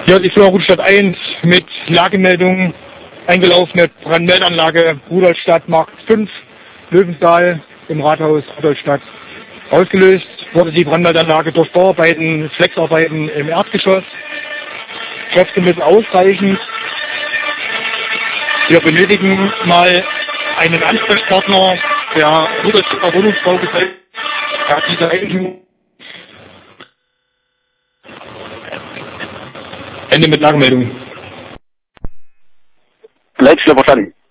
Hier die Firma Rudolstadt 1 mit Lagemeldung, eingelaufene Brandmeldeanlage Rudolstadt Markt 5, Löwenthal im Rathaus Rudolstadt. Ausgelöst wurde die Brandmeldeanlage durch Bauarbeiten, Flexarbeiten im Erdgeschoss. Kräftemittel ausreichend. Wir benötigen mal einen Ansprechpartner der Rudolstadter Wohnungsbaugesellschaft. Dieser Ende mit Lagemeldung. Leitstelle verstanden.